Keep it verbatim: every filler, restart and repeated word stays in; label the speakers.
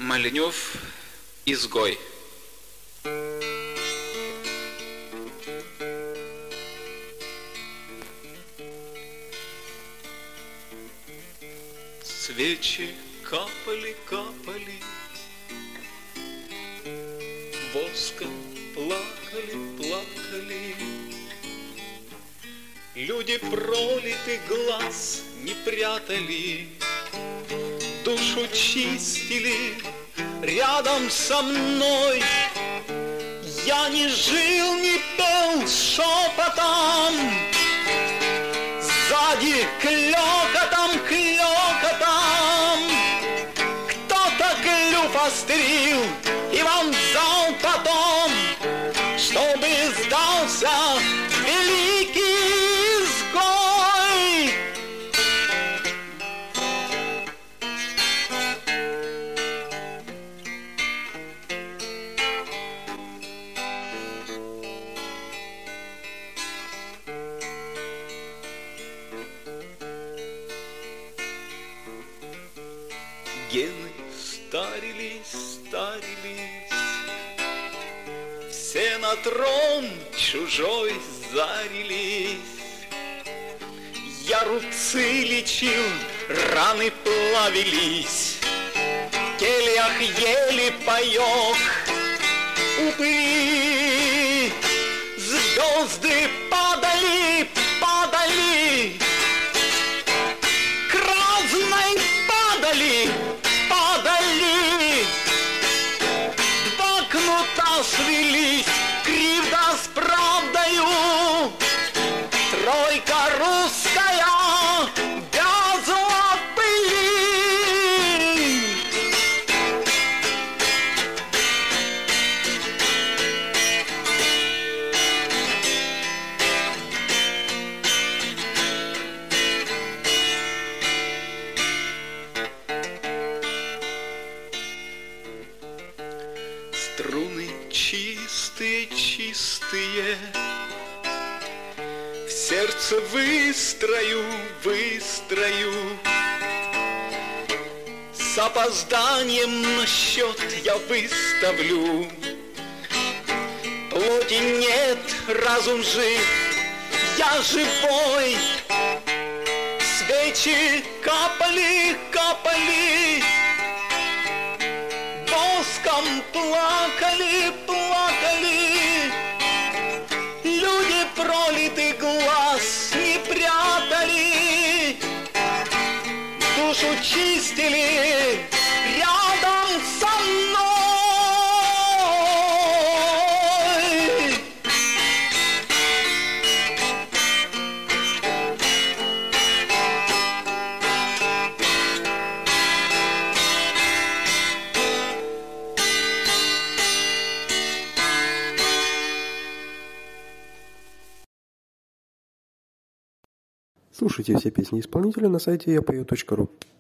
Speaker 1: Маленев, изгой. Свечи капали, капали, воском плакали, плакали. Люди пролитый глаз не прятали, душу чистили рядом со мной. Я не жил, не пел шепотом, сзади клёкотом, клёкотом. Кто-то клюв острил и вонзал потом, чтобы сдался великий изгой. Гены старились, старились, все на трон чужой зарились. Я рубцы лечил, раны плавились, в кельях ели паёк упыри. Звезды падали, падали, к разной падали, падали. Два кнута свелись, кривда с правдою. Тройка русская вязла в пыли. Струны чистые, чистые, в сердце выстрою, выстрою. С опозданием на счет я выставлю. Плоти нет, разум жив, я живой. Свечи капали, капали, воском плакали, плакали. Люди пролитый глаз не прятали, душу чистили рядом со мной.
Speaker 2: Слушайте все песни исполнителя на сайте я пою точка ру.